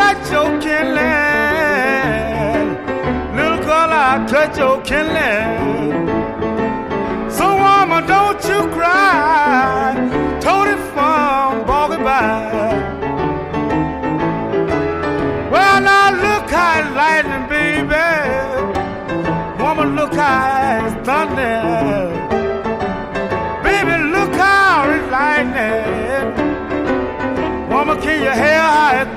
touch your kindling. Little girl, I touch your kindling. So woman, don't you cry. Tony from walking by. Well, now look how it's lightning, baby. Woman, look how it's thunder. Baby, look how it's lightning. Woman, can you hear how it's